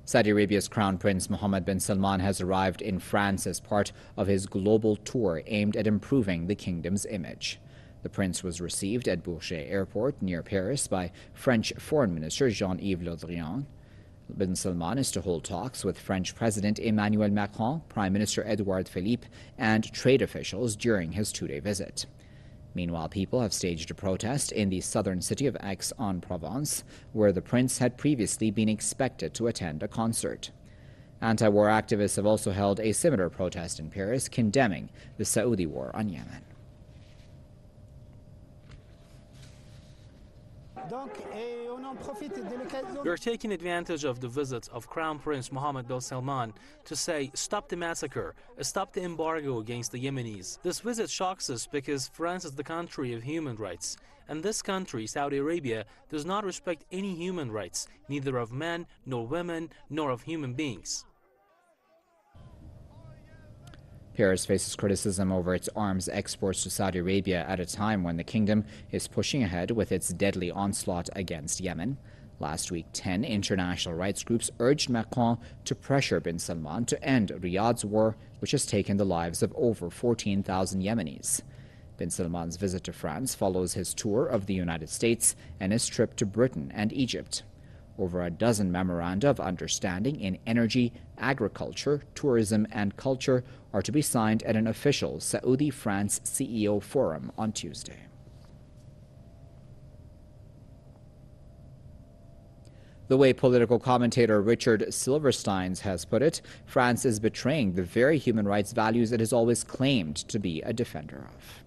Saudi Arabia's Crown Prince Mohammed bin Salman has arrived in France as part of his global tour aimed at improving the kingdom's image. The prince was received at Bourget Airport near Paris by French Foreign Minister Jean-Yves Le Drian. Bin Salman is to hold talks with French President Emmanuel Macron, Prime Minister Edouard Philippe, and trade officials during his two-day visit. Meanwhile, people have staged a protest in the southern city of Aix-en-Provence, where the prince had previously been expected to attend a concert. Anti-war activists have also held a similar protest in Paris, condemning the Saudi war on Yemen. We are taking advantage of the visit of Crown Prince Mohammed bin Salman to say, stop the massacre, stop the embargo against the Yemenis. This visit shocks us because France is the country of human rights. And this country, Saudi Arabia, does not respect any human rights, neither of men, nor women, nor of human beings. Paris faces criticism over its arms exports to Saudi Arabia at a time when the kingdom is pushing ahead with its deadly onslaught against Yemen. Last week, 10 international rights groups urged Macron to pressure bin Salman to end Riyadh's war, which has taken the lives of over 14,000 Yemenis. Bin Salman's visit to France follows his tour of the United States and his trip to Britain and Egypt. Over a dozen memoranda of understanding in energy, agriculture, tourism, and culture are to be signed at an official Saudi-France CEO forum on Tuesday. The way political commentator Richard Silversteins has put it, France is betraying the very human rights values it has always claimed to be a defender of.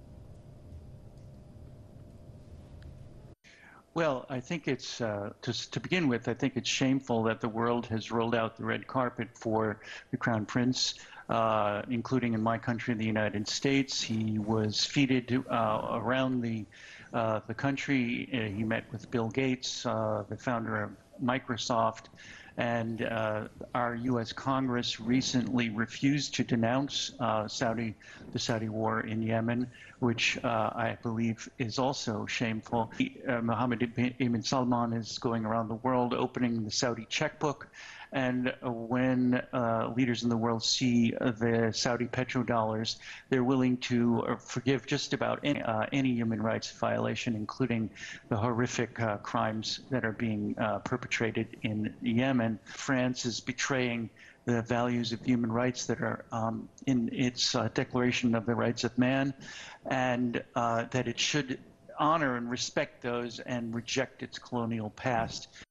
Well, I think it's, to begin with, I think it's shameful that the world has rolled out the red carpet for the Crown Prince, including in my country, the United States. He was feted around the country. He met with Bill Gates, the founder of Microsoft, and our U.S. Congress recently refused to denounce the Saudi war in Yemen, which I believe is also shameful. Mohammed bin Salman is going around the world opening the Saudi checkbook, and when leaders in the world see the Saudi petrodollars, they're willing to forgive just about any human rights violation, including the horrific crimes that are being perpetrated in Yemen. France is betraying the values of human rights that are in its Declaration of the Rights of Man, and that it should honor and respect those and reject its colonial past.